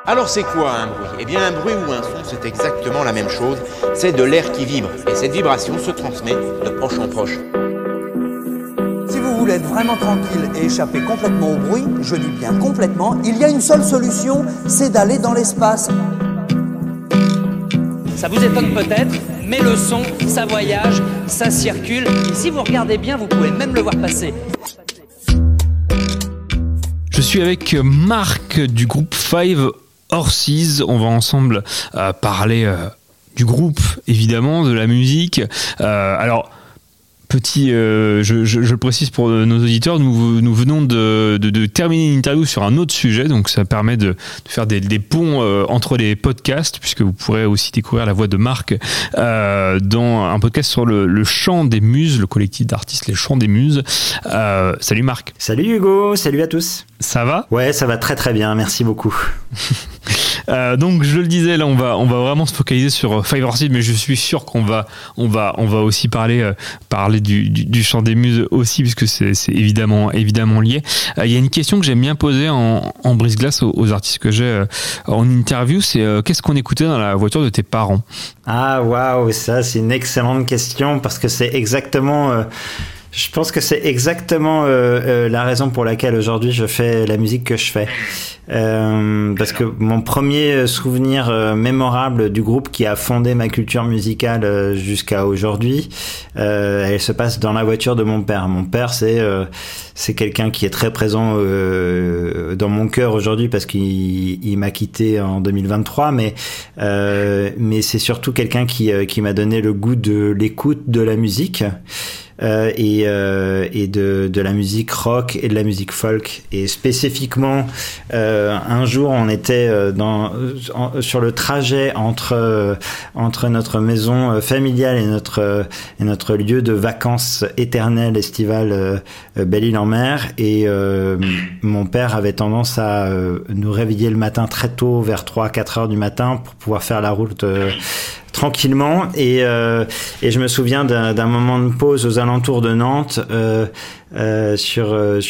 Alors c'est quoi un bruit ? Eh bien un bruit ou un son, c'est exactement la même chose. C'est de l'air qui vibre. Et cette vibration se transmet de proche en proche. Si vous voulez être vraiment tranquille et échapper complètement au bruit, je dis bien complètement, il y a une seule solution, c'est d'aller dans l'espace. Ça vous étonne peut-être, mais le son, ça voyage, ça circule. Et si vous regardez bien, vous pouvez même le voir passer. Je suis avec Marc du groupe Five Horses. On va ensemble parler du groupe, évidemment, de la musique. Alors, petit, je le précise pour nos auditeurs, nous venons de terminer une interview sur un autre sujet, donc ça permet de faire des ponts entre les podcasts, puisque vous pourrez aussi découvrir la voix de Marc dans un podcast sur le chant des muses, le collectif d'artistes Les Chants des Muses. Salut Marc. Salut Hugo, salut à tous. Ça va ? Ouais, ça va très très bien, merci beaucoup. Donc je le disais, là on va vraiment se focaliser sur Five Horses, mais je suis sûr qu'on va aussi parler du chant des muses aussi, puisque c'est évidemment lié. Il y a une question que j'aime bien poser en brise-glace aux artistes que j'ai en interview, c'est qu'est-ce qu'on écoutait dans la voiture de tes parents ? Ah waouh, ça c'est une excellente question, parce que c'est exactement... Je pense que c'est exactement la raison pour laquelle aujourd'hui je fais la musique que je fais. Parce que mon premier souvenir mémorable du groupe qui a fondé ma culture musicale jusqu'à aujourd'hui, elle se passe dans la voiture de mon père. Mon père, c'est quelqu'un qui est très présent dans mon cœur aujourd'hui, parce qu'il m'a quitté en 2023, mais c'est surtout quelqu'un qui m'a donné le goût de l'écoute de la musique. Et de la musique rock et de la musique folk. Et spécifiquement, un jour on était sur le trajet entre notre maison familiale et notre lieu de vacances éternel estival, Belle-Île-en-Mer, et mon père avait tendance à nous réveiller le matin très tôt, vers 3-4 heures du matin, pour pouvoir faire la route tranquillement, et je me souviens d'un moment de pause aux alentours de Nantes, sur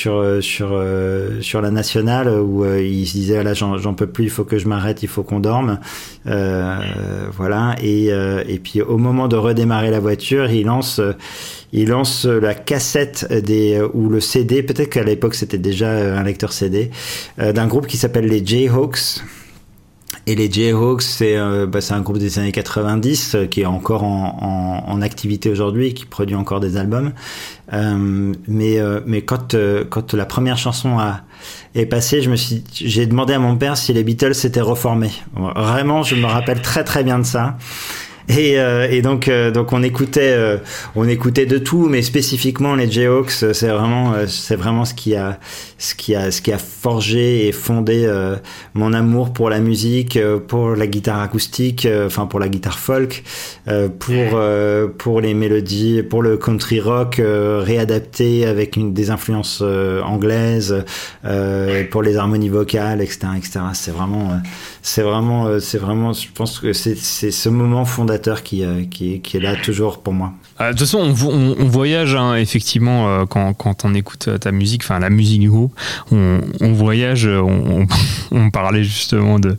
la nationale, où il se disait là, j'en peux plus, il faut que je m'arrête, il faut qu'on dorme, voilà, et puis au moment de redémarrer la voiture, il lance la cassette ou le CD, peut-être qu'à l'époque c'était déjà un lecteur CD, d'un groupe qui s'appelle les Jayhawks. Et les Jayhawks, c'est un groupe des années 90 qui est encore en activité aujourd'hui, qui produit encore des albums. Mais quand la première chanson est passée, j'ai demandé à mon père si les Beatles s'étaient reformés. Vraiment, je me rappelle très très bien de ça. Et donc on écoutait de tout, mais spécifiquement les Jayhawks, c'est vraiment ce qui a forgé et fondé mon amour pour la musique, pour la guitare acoustique, pour la guitare folk, pour les mélodies, pour le country rock réadapté avec des influences anglaises, pour les harmonies vocales, etc. C'est vraiment, je pense que c'est ce moment fondateur qui est là toujours pour moi. De toute façon, on voyage, hein, effectivement, quand on écoute ta musique, enfin la musique du groupe, on voyage, on parlait justement de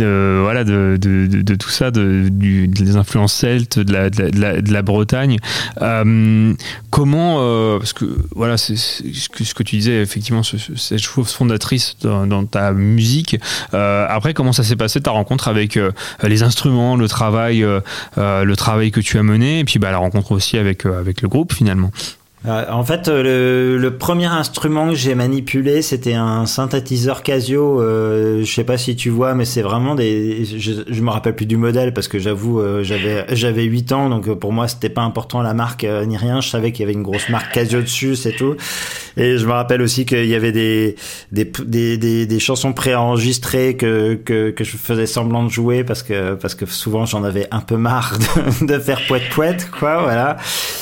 tout ça, des influences celtes, de la Bretagne. Comment, parce que voilà, c'est ce que tu disais, effectivement, cette chose fondatrice dans ta musique. Après, comment ça s'est passé ta rencontre avec les instruments, le travail que tu as mené, et puis la rencontre aussi avec le groupe finalement? En fait, le premier instrument que j'ai manipulé, c'était un synthétiseur Casio. Je sais pas si tu vois, mais c'est vraiment je me rappelle plus du modèle, parce que j'avoue, j'avais 8 ans, donc pour moi c'était pas important la marque ni rien. Je savais qu'il y avait une grosse marque Casio dessus, c'est tout. Et je me rappelle aussi qu'il y avait des chansons préenregistrées que je faisais semblant de jouer, parce que souvent j'en avais un peu marre de faire poète quoi, voilà.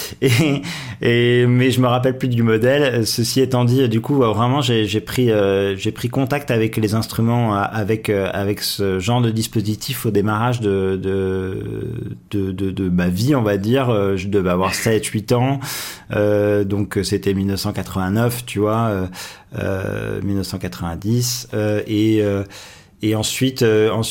Mais je me rappelle plus du modèle. Ceci étant dit, du coup, vraiment, j'ai pris contact avec les instruments, avec ce genre de dispositif au démarrage de ma vie, on va dire. Je devais avoir 7-8 ans. Donc c'était 1989, tu vois, 1990. Et ensuite,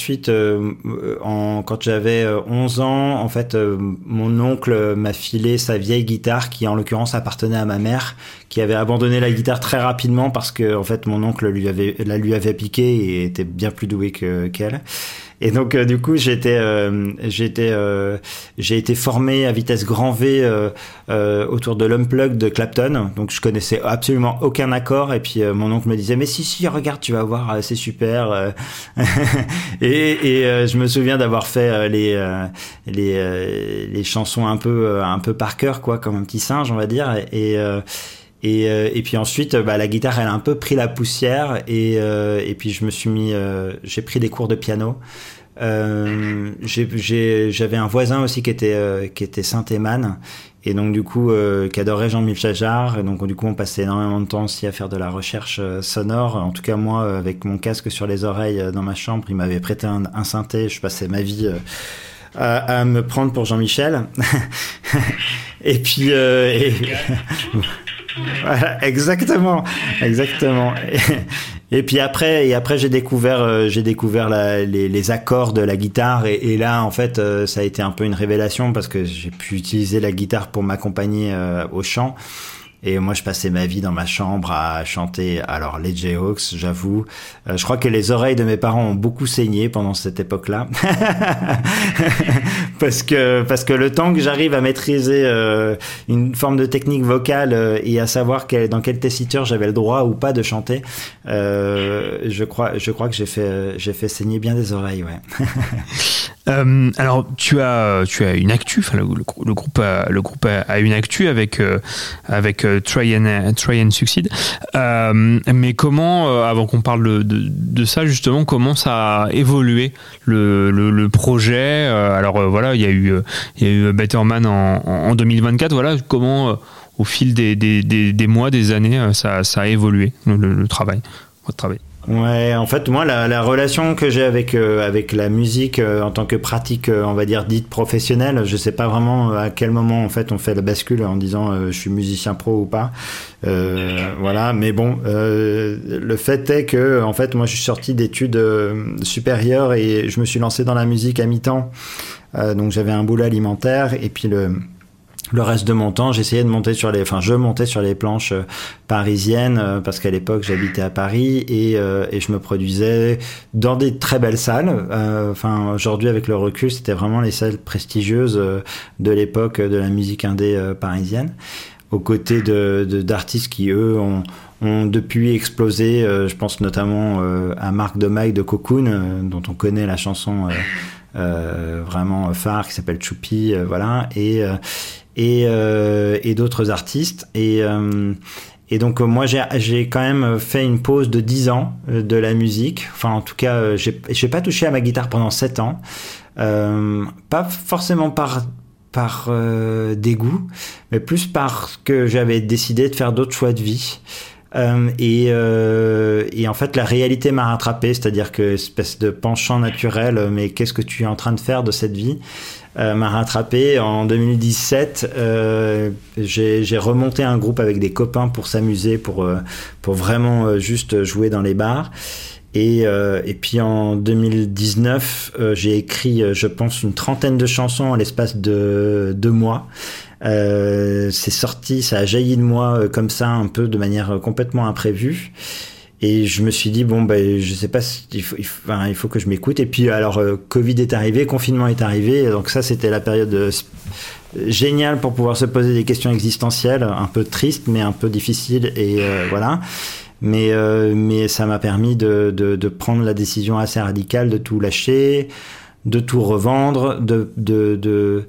quand j'avais 11 ans, en fait, mon oncle m'a filé sa vieille guitare qui, en l'occurrence, appartenait à ma mère, qui avait abandonné la guitare très rapidement parce que, en fait, mon oncle lui avait piqué et était bien plus doué qu'elle. Et donc du coup j'ai été formé à vitesse grand V autour de l'Unplugged de Clapton. Donc je connaissais absolument aucun accord et puis mon oncle me disait mais si regarde tu vas voir c'est super et je me souviens d'avoir fait les chansons un peu par cœur quoi, comme un petit singe on va dire et puis ensuite la guitare elle a un peu pris la poussière et puis je me suis mis j'ai pris des cours de piano. J'avais un voisin aussi qui était synthéman et donc du coup qui adorait Jean-Michel Jarre et donc du coup on passait énormément de temps aussi à faire de la recherche sonore. En tout cas moi avec mon casque sur les oreilles dans ma chambre, il m'avait prêté un synthé, je passais ma vie à me prendre pour Jean-Michel. Et puis voilà, exactement. Et puis après j'ai découvert les accords de la guitare et là en fait ça a été un peu une révélation parce que j'ai pu utiliser la guitare pour m'accompagner au chant. Et moi, je passais ma vie dans ma chambre à chanter. Alors, les Jayhawks, j'avoue. Je crois que les oreilles de mes parents ont beaucoup saigné pendant cette époque-là. parce que le temps que j'arrive à maîtriser une forme de technique vocale et à savoir dans quelle tessiture j'avais le droit ou pas de chanter, je crois que j'ai fait saigner bien des oreilles, ouais. Alors tu as une actu, enfin le groupe a une actu avec Try and Succeed. Mais comment, avant qu'on parle de ça justement, comment ça a évolué le projet? Alors voilà, il y a eu Better Man en 2024. Voilà, comment au fil des mois, des années, ça a évolué le travail, votre travail. Ouais, en fait, moi, la relation que j'ai avec la musique en tant que pratique, on va dire dite professionnelle, je sais pas vraiment à quel moment en fait on fait la bascule en disant je suis musicien pro ou pas. Voilà, mais bon, le fait est que en fait, moi, je suis sorti d'études supérieures et je me suis lancé dans la musique à mi-temps. Donc j'avais un boulot alimentaire et puis le reste de mon temps, je montais sur les planches parisiennes parce qu'à l'époque j'habitais à Paris et je me produisais dans des très belles salles. Aujourd'hui avec le recul, c'était vraiment les salles prestigieuses de l'époque de la musique indé parisienne, aux côtés d'artistes qui eux ont depuis explosé. Je pense notamment à Marc Domaille de Cocoon, dont on connaît la chanson vraiment phare qui s'appelle Choupi, voilà, et d'autres artistes et donc moi j'ai quand même fait une pause de 10 ans de la musique, enfin en tout cas j'ai pas touché à ma guitare pendant 7 ans, pas forcément par dégoût, mais plus parce que j'avais décidé de faire d'autres choix de vie. Et en fait la réalité m'a rattrapé, c'est-à-dire que espèce de penchant naturel, mais qu'est-ce que tu es en train de faire de cette vie, m'a rattrapé. En 2017 j'ai remonté un groupe avec des copains pour s'amuser, pour vraiment juste jouer dans les bars. Et puis en 2019 j'ai écrit je pense une trentaine de chansons en l'espace de 2 mois. C'est sorti, ça a jailli de moi comme ça, un peu de manière complètement imprévue. Et je me suis dit je sais pas, il faut que je m'écoute. Et puis alors Covid est arrivé, confinement est arrivé, donc ça c'était la période géniale pour pouvoir se poser des questions existentielles, un peu tristes mais un peu difficiles et voilà. Mais ça m'a permis de prendre la décision assez radicale de tout lâcher, de tout revendre, de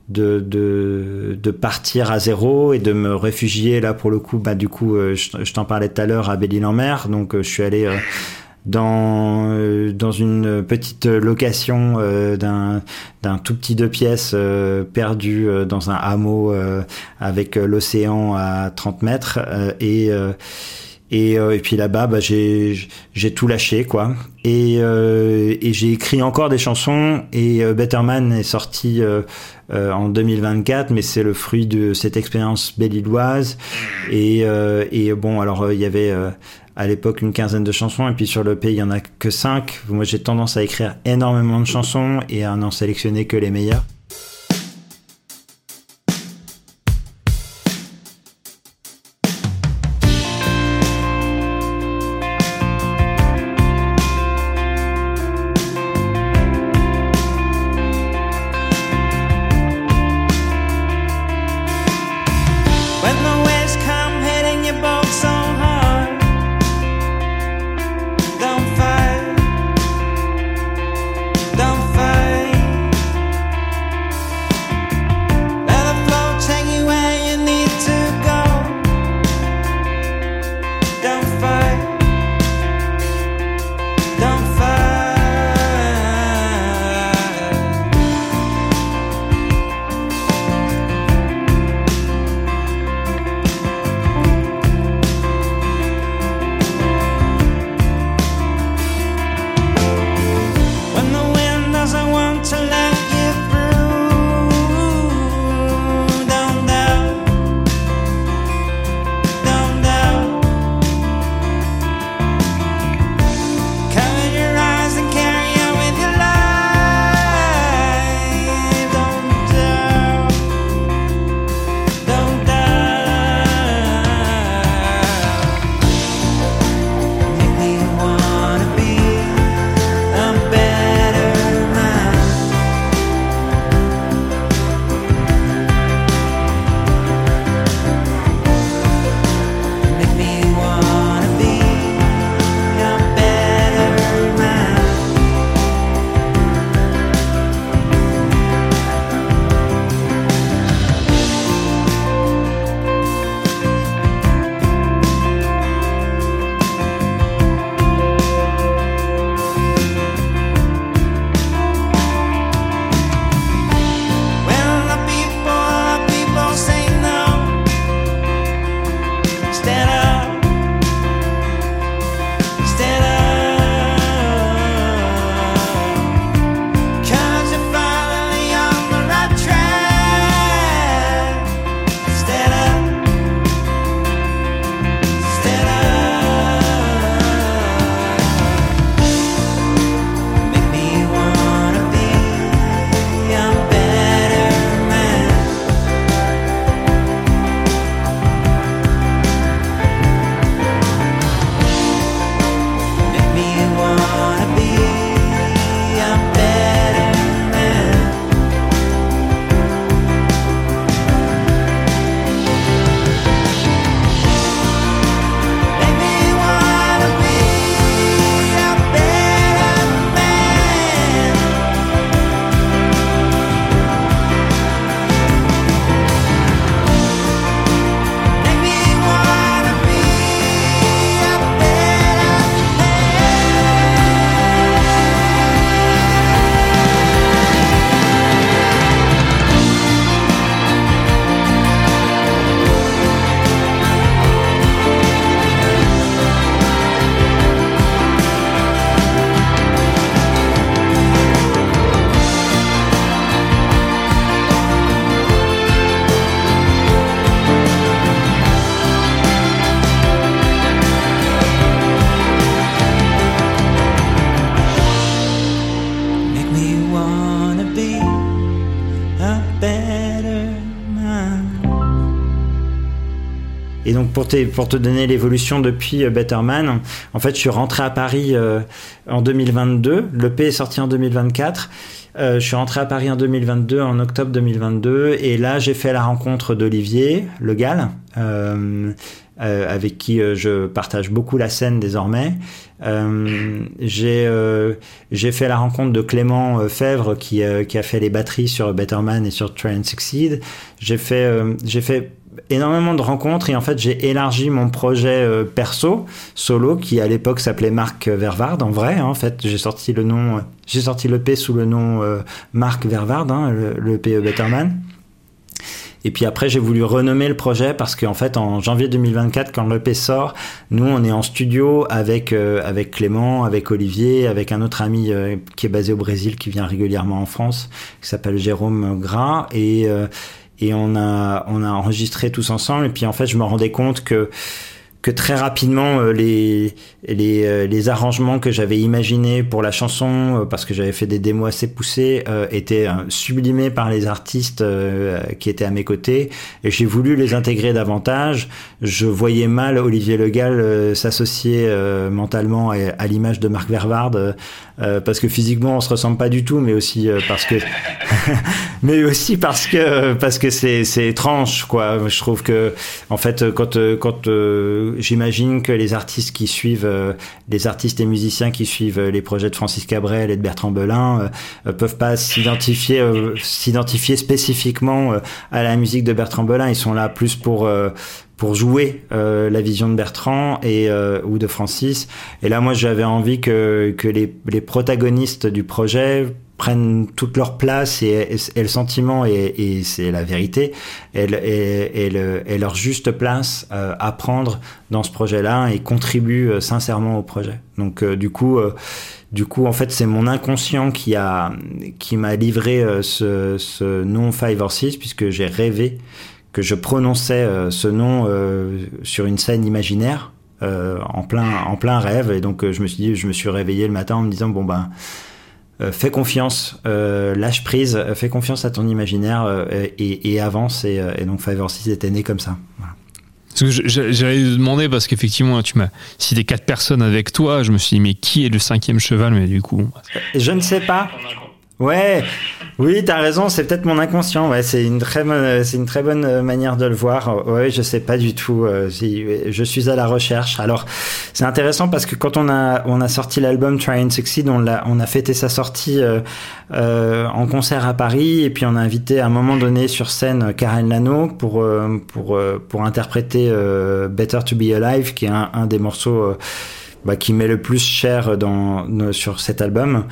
partir à zéro et de me réfugier là pour le coup du coup je t'en parlais tout à l'heure à Belle-Île-en-Mer. Donc je suis allé dans une petite location d'un tout petit 2 pièces perdu dans un hameau avec l'océan à 30 mètres et puis là-bas j'ai tout lâché quoi et j'ai écrit encore des chansons et Better Man est sorti en 2024, mais c'est le fruit de cette expérience belle-îloise et bon alors il y avait à l'époque une quinzaine de chansons, et puis sur l'EP il y en a que 5. Moi j'ai tendance à écrire énormément de chansons et à n'en sélectionner que les meilleures. Et donc pour te donner l'évolution depuis Better Man, en fait je suis rentré à Paris en 2022, l'EP est sorti en 2024. Je suis rentré à Paris en 2022, en octobre 2022, et là j'ai fait la rencontre d'Olivier Le Gall, avec qui je partage beaucoup la scène désormais. J'ai fait la rencontre de Clément Fèvre qui a fait les batteries sur Better Man et sur Try and Succeed. J'ai fait énormément de rencontres et en fait j'ai élargi mon projet perso solo qui à l'époque s'appelait Marc Vervard. En vrai, en fait j'ai sorti l'EP sous le nom Marc Vervard, l'EP Better Man. Et puis après, j'ai voulu renommer le projet parce qu'en fait, en janvier 2024, quand l'EP sort, nous, on est en studio avec Clément, avec Olivier, avec un autre ami qui est basé au Brésil, qui vient régulièrement en France, qui s'appelle Jérôme Gras, et on a enregistré tous ensemble. Et puis en fait, je me rendais compte que très rapidement les arrangements que j'avais imaginés pour la chanson, parce que j'avais fait des démos assez poussées, étaient sublimés par les artistes qui étaient à mes côtés, et j'ai voulu les intégrer davantage. Je voyais mal Olivier Le Gall s'associer mentalement à l'image de Marc Vervaerde, parce que physiquement on se ressemble pas du tout, mais aussi parce que parce que c'est étrange, quoi. Je trouve que en fait quand j'imagine que les artistes et musiciens qui suivent les projets de Francis Cabrel et de Bertrand Belin peuvent pas s'identifier spécifiquement à la musique de Bertrand Belin. Ils sont là plus pour jouer la vision de Bertrand ou de Francis. Et là, moi, j'avais envie que les protagonistes du projet prennent toute leur place et le sentiment et c'est la vérité et leur juste place à prendre dans ce projet-là et contribuent sincèrement au projet. Donc du coup en fait c'est mon inconscient qui m'a livré ce nom 5 or 6, puisque j'ai rêvé que je prononçais ce nom sur une scène imaginaire en plein rêve, et donc je me suis réveillé le matin en me disant fais confiance, lâche prise, fais confiance à ton imaginaire et avance, et donc 5 or 6 était né comme ça. Voilà. Parce que j'allais te demander, parce qu'effectivement tu m'as cité 4 personnes avec toi, je me suis dit mais qui est le 5e cheval, mais du coup je ne sais pas. Ouais, oui, t'as raison, c'est peut-être mon inconscient. Ouais, c'est une très bonne manière de le voir. Ouais, je sais pas du tout. Je suis à la recherche. Alors, c'est intéressant parce que quand on a sorti l'album Try and Succeed, on a fêté sa sortie en concert à Paris, et puis on a invité à un moment donné sur scène Karen Lano pour interpréter Better to Be Alive, qui est un des morceaux qui m'est le plus cher sur cet album,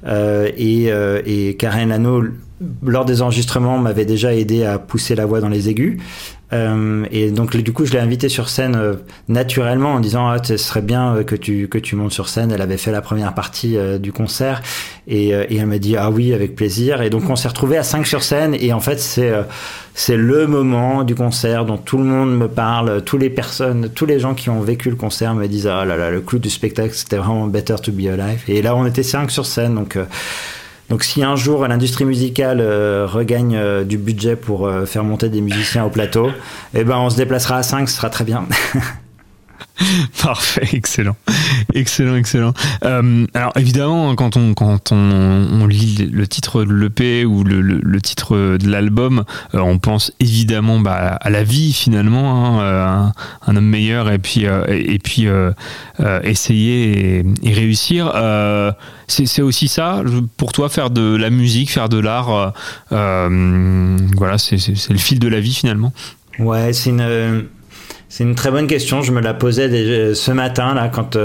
et Karen Lano, lors des enregistrements, m'avait déjà aidé à pousser la voix dans les aigus, et donc du coup je l'ai invitée sur scène naturellement en disant ce serait bien que tu montes sur scène. Elle avait fait la première partie du concert, et elle m'a dit oui, avec plaisir, et donc on s'est retrouvés à 5 sur scène, et en fait c'est le moment du concert dont tout le monde me parle, tous les gens qui ont vécu le concert me disent là là, le clou du spectacle c'était vraiment Better to Be Alive, et là on était 5 sur scène, donc si un jour l'industrie musicale regagne du budget pour faire monter des musiciens au plateau, on se déplacera à 5, ce sera très bien. Parfait, excellent. Alors évidemment, quand on lit le titre de l'EP ou le titre de l'album, on pense évidemment à la vie finalement, un homme meilleur, et puis essayer et réussir. C'est aussi ça pour toi, faire de la musique, faire de l'art. Voilà, c'est le fil de la vie finalement. Ouais, c'est une très bonne question. Je me la posais déjà ce matin là quand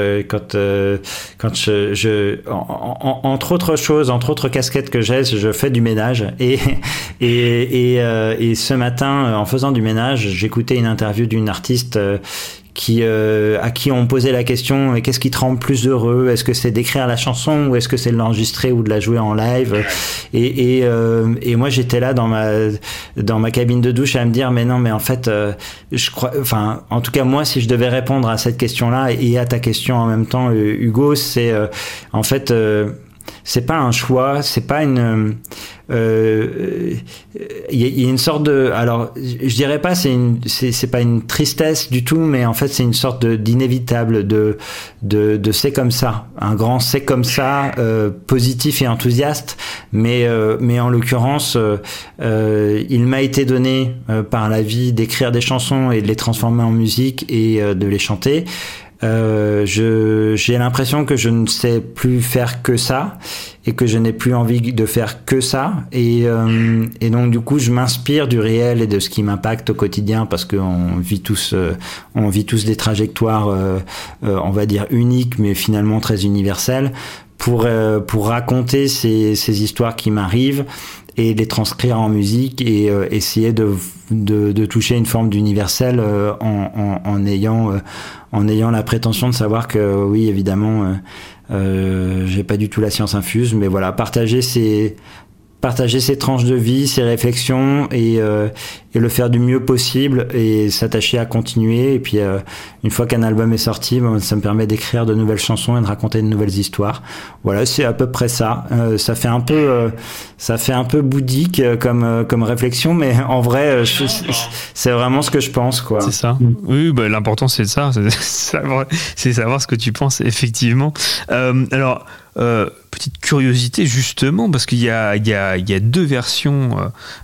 entre autres casquettes que j'ai, je fais du ménage, et ce matin, en faisant du ménage, j'écoutais une interview d'une artiste à qui on posait la question qu'est-ce qui te rend plus heureux, est-ce que c'est d'écrire la chanson ou est-ce que c'est de l'enregistrer ou de la jouer en live, et moi j'étais là dans ma cabine de douche à me dire mais en fait je crois, enfin en tout cas moi, si je devais répondre à cette question-là et à ta question en même temps, Hugo, c'est en fait c'est pas un choix, c'est pas une il y a une sorte de, alors je dirais pas c'est pas une tristesse du tout, mais en fait c'est une sorte d'inévitable de c'est comme ça, un grand c'est comme ça, positif et enthousiaste, mais en l'occurrence il m'a été donné par la vie d'écrire des chansons et de les transformer en musique et de les chanter. J'ai l'impression que je ne sais plus faire que ça, et que je n'ai plus envie de faire que ça, et donc du coup je m'inspire du réel et de ce qui m'impacte au quotidien, parce qu'on vit tous des trajectoires on va dire uniques, mais finalement très universelles, pour raconter ces histoires qui m'arrivent et les transcrire en musique, et essayer de toucher une forme d'universel en ayant la prétention de savoir que oui, évidemment j'ai pas du tout la science infuse, mais voilà, partager partager ses tranches de vie, ses réflexions et le faire du mieux possible et s'attacher à continuer. Et puis une fois qu'un album est sorti, ça me permet d'écrire de nouvelles chansons et de raconter de nouvelles histoires. Voilà, c'est à peu près ça. Ça fait un peu bouddhique comme réflexion, mais en vrai, c'est vraiment ce que je pense, quoi. C'est ça. Oui, bah, l'important c'est ça, c'est savoir ce que tu penses effectivement. Alors. Petite curiosité justement parce qu'il y a 2 versions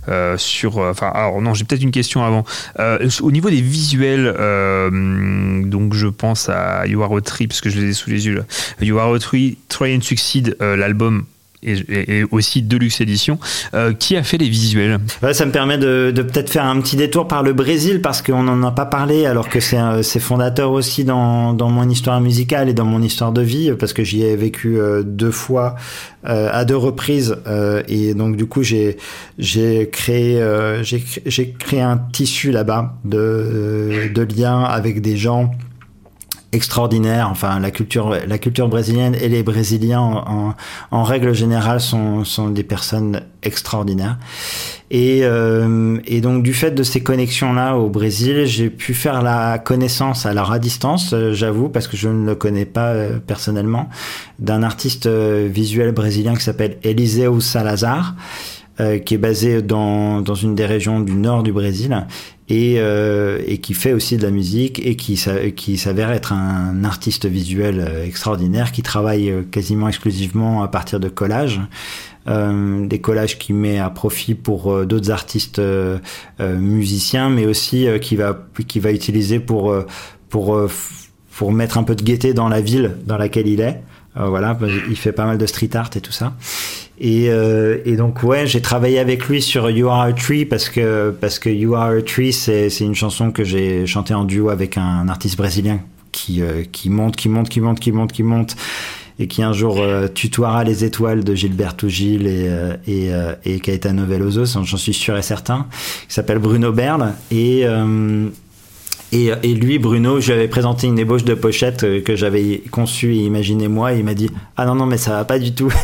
alors non, j'ai peut-être une question avant. Au niveau des visuels, donc je pense à You Are a Tree parce que je les ai sous les yeux là. You Are a Tree, Try and Succeed, l'album et aussi Deluxe Edition. Qui a fait les visuels? Ouais, ça me permet de peut-être faire un petit détour par le Brésil parce qu'on n'en a pas parlé alors que c'est fondateur aussi dans mon histoire musicale et dans mon histoire de vie parce que j'y ai vécu 2 fois à 2 reprises et donc du coup j'ai créé un tissu là-bas de liens avec des gens extraordinaire. Enfin, la culture brésilienne et les Brésiliens en règle générale sont des personnes extraordinaires. Et donc du fait de ces connexions-là au Brésil, j'ai pu faire la connaissance, alors à distance, j'avoue, parce que je ne le connais pas personnellement, d'un artiste visuel brésilien qui s'appelle Eliseu Salazar, qui est basé dans une des régions du nord du Brésil et qui fait aussi de la musique et qui s'avère être un artiste visuel extraordinaire qui travaille quasiment exclusivement à partir de collages. Des collages qu'il met à profit pour d'autres artistes musiciens, mais aussi qui va utiliser pour mettre un peu de gaieté dans la ville dans laquelle il est. Voilà, il fait pas mal de street art et tout ça. Et donc ouais, j'ai travaillé avec lui sur You Are a Tree parce que You Are a Tree c'est une chanson que j'ai chantée en duo avec un artiste brésilien qui monte et qui un jour tutoiera les étoiles de Gilberto Gil et Caetano Veloso, j'en suis sûr et certain. Il s'appelle Bruno Berle et lui, Bruno, je lui avais présenté une ébauche de pochette que j'avais conçue et imaginée moi, et il m'a dit « Ah non, mais ça va pas du tout.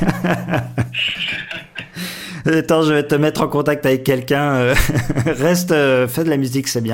Attends, je vais te mettre en contact avec quelqu'un. Reste, fais de la musique, c'est bien. »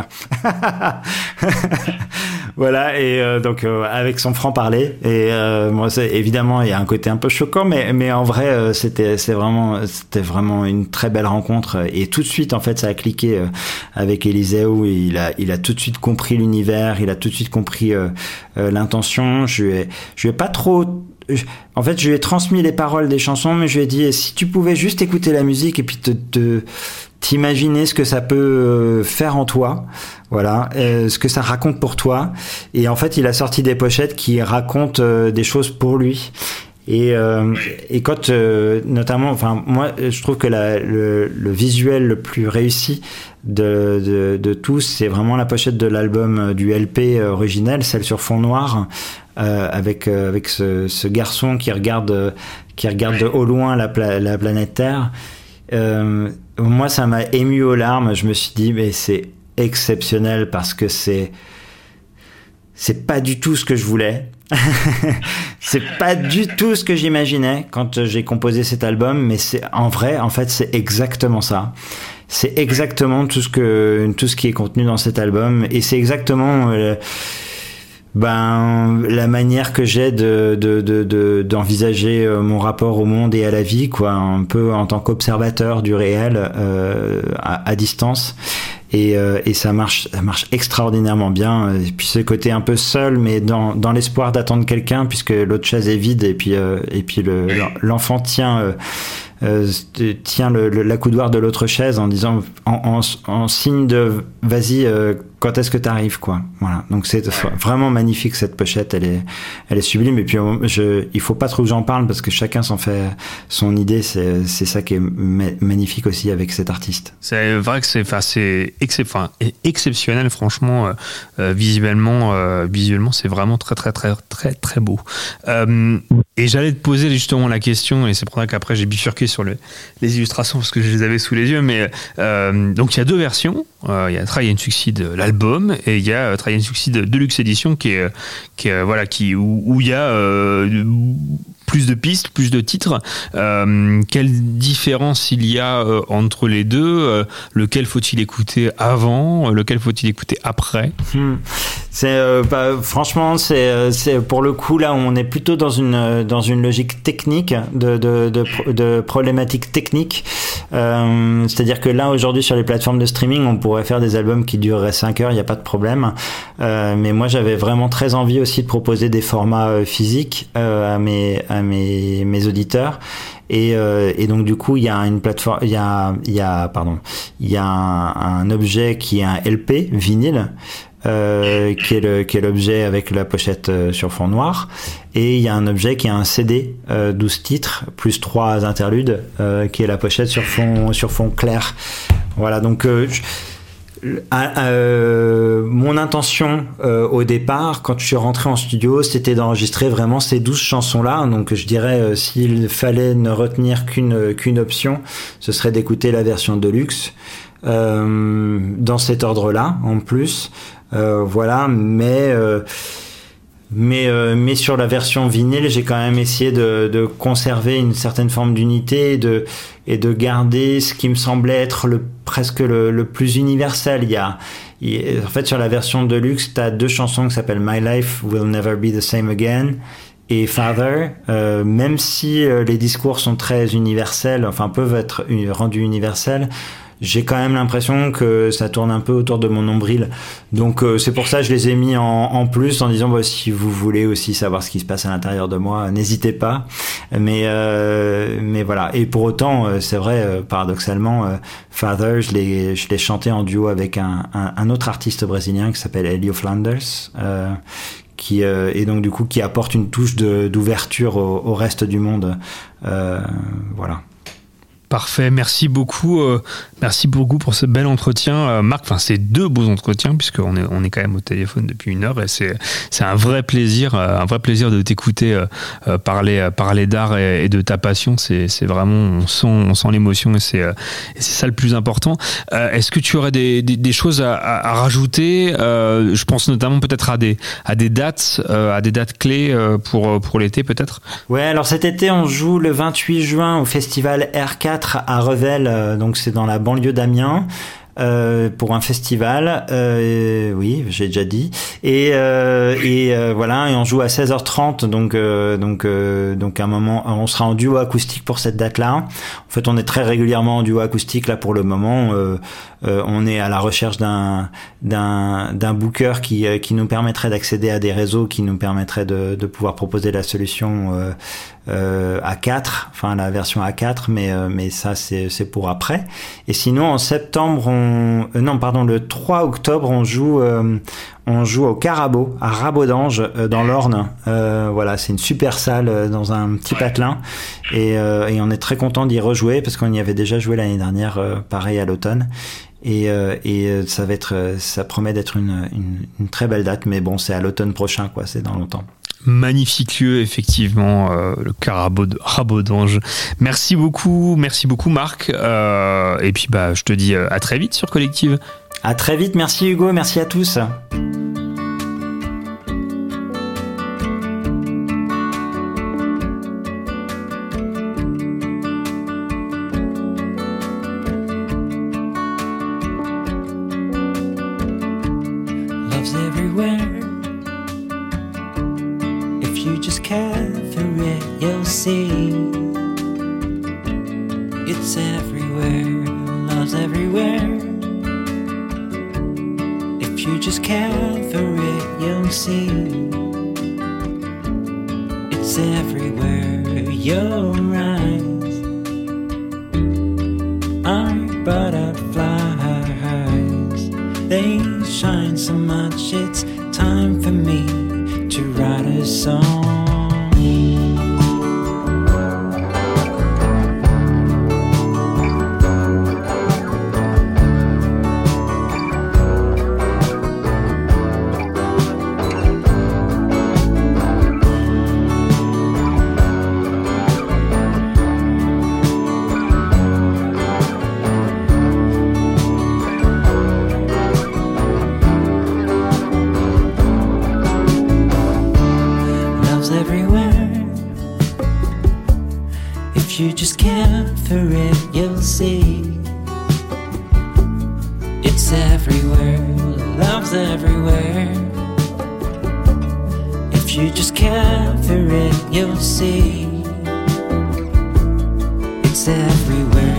Voilà, et donc avec son franc-parler. Et moi, évidemment, il y a un côté un peu choquant, mais en vrai, c'était vraiment une très belle rencontre. Et tout de suite, en fait, ça a cliqué avec Eliseu. Il a tout de suite compris l'univers, il a tout de suite compris l'intention. Je lui ai pas trop. En fait, je lui ai transmis les paroles des chansons, mais je lui ai dit si tu pouvais juste écouter la musique et puis t'imaginer ce que ça peut faire en toi, voilà, ce que ça raconte pour toi. Et en fait, il a sorti des pochettes qui racontent des choses pour lui. Et quand notamment, enfin moi, je trouve que le visuel le plus réussi de tous, c'est vraiment la pochette de l'album du LP originel, celle sur fond noir. Avec ce garçon qui regarde de au loin la planète Terre. Moi, ça m'a ému aux larmes. Je me suis dit, mais c'est exceptionnel parce que c'est pas du tout ce que je voulais. C'est pas du tout ce que j'imaginais quand j'ai composé cet album, mais en fait, c'est exactement ça. C'est exactement tout ce qui est contenu dans cet album, et c'est exactement la manière que j'ai d'envisager mon rapport au monde et à la vie, quoi, un peu en tant qu'observateur du réel à distance. Et ça marche extraordinairement bien. Et puis ce côté un peu seul, mais dans l'espoir d'attendre quelqu'un, puisque l'autre chaise est vide, et puis l'enfant tient l'accoudoir de l'autre chaise en disant en signe de vas-y, quand est-ce que t'arrives, quoi. Voilà. Donc c'est vraiment magnifique, cette pochette, elle est sublime. Et puis il faut pas trop que j'en parle parce que chacun s'en fait son idée. C'est ça qui est magnifique aussi avec cet artiste. C'est vrai que c'est exceptionnel, franchement. Visuellement, c'est vraiment très très très très très beau. Et j'allais te poser justement la question, et c'est pour ça qu'après j'ai bifurqué sur les illustrations parce que je les avais sous les yeux. Mais donc il y a 2 versions. Il y a Try and Succeed, l'album, et il y a Try and Succeed Deluxe Edition où il y a plus de pistes, plus de titres. Quelle différence il y a entre les deux? Lequel faut-il écouter avant? Lequel faut-il écouter après? Franchement, c'est pour le coup là, on est plutôt dans une logique technique de problématiques techniques. C'est-à-dire que là aujourd'hui sur les plateformes de streaming, on pourrait faire des albums qui dureraient 5 heures, il n'y a pas de problème. Mais moi, j'avais vraiment très envie aussi de proposer des formats physiques à mes auditeurs. Et donc du coup il y a une plateforme, il y a un objet qui est un LP vinyle. Qui est l'objet avec la pochette sur fond noir, et il y a un objet qui est un CD 12 titres plus 3 interludes qui est la pochette sur fond clair. Voilà, donc mon intention au départ quand je suis rentré en studio, c'était d'enregistrer vraiment ces 12 chansons là. Donc je dirais s'il fallait ne retenir qu'une option, ce serait d'écouter la version deluxe dans cet ordre là en plus. Voilà, mais sur la version vinyle, j'ai quand même essayé de conserver une certaine forme d'unité et de garder ce qui me semblait être presque le plus universel. En fait, sur la version deluxe, t'as 2 chansons qui s'appellent My Life Will Never Be the Same Again et Father. Même si les discours sont très universels, enfin peuvent être rendus universels, j'ai quand même l'impression que ça tourne un peu autour de mon nombril. Donc c'est pour ça que je les ai mis en plus, en disant si vous voulez aussi savoir ce qui se passe à l'intérieur de moi, n'hésitez pas. Mais voilà. Et pour autant, c'est vrai, paradoxalement, Father, je l'ai chanté en duo avec un autre artiste brésilien qui s'appelle Elio Flanders, et donc du coup qui apporte une touche d'ouverture au reste du monde. Voilà. Parfait, merci beaucoup pour ce bel entretien, Marc. Enfin, c'est 2 beaux entretiens puisqu'on est quand même au téléphone depuis 1 heure et c'est un vrai plaisir de t'écouter parler d'art et de ta passion. C'est vraiment on sent l'émotion et c'est ça le plus important. Est-ce que tu aurais des choses à rajouter? Je pense notamment peut-être à des dates clés pour l'été peut-être. Ouais, alors cet été on joue le 28 juin au festival R4 à Revel, donc c'est dans la banlieue d'Amiens. Pour un festival, oui, j'ai déjà dit, et voilà, et on joue à 16h30, donc un moment, on sera en duo acoustique pour cette date-là. En fait, on est très régulièrement en duo acoustique là pour le moment. On est à la recherche d'un booker qui nous permettrait d'accéder à des réseaux, qui nous permettrait de pouvoir proposer la solution A4, enfin la version A4, mais ça c'est pour après. Et sinon en septembre le 3 octobre on joue au Carabo à Rabodange dans l'Orne. Voilà, c'est une super salle dans un petit patelin et on est très content d'y rejouer parce qu'on y avait déjà joué l'année dernière, pareil à l'automne. Et ça promet d'être une très belle date, mais bon, c'est à l'automne prochain, quoi, c'est dans longtemps. Magnifique lieu, effectivement, le Carabo de Rabodange. Merci beaucoup Marc. Et puis je te dis à très vite sur Collective. À très vite, merci Hugo, merci à tous. If you just care for it, you'll see it's everywhere, love's everywhere. If you just care for it, you'll see it's everywhere.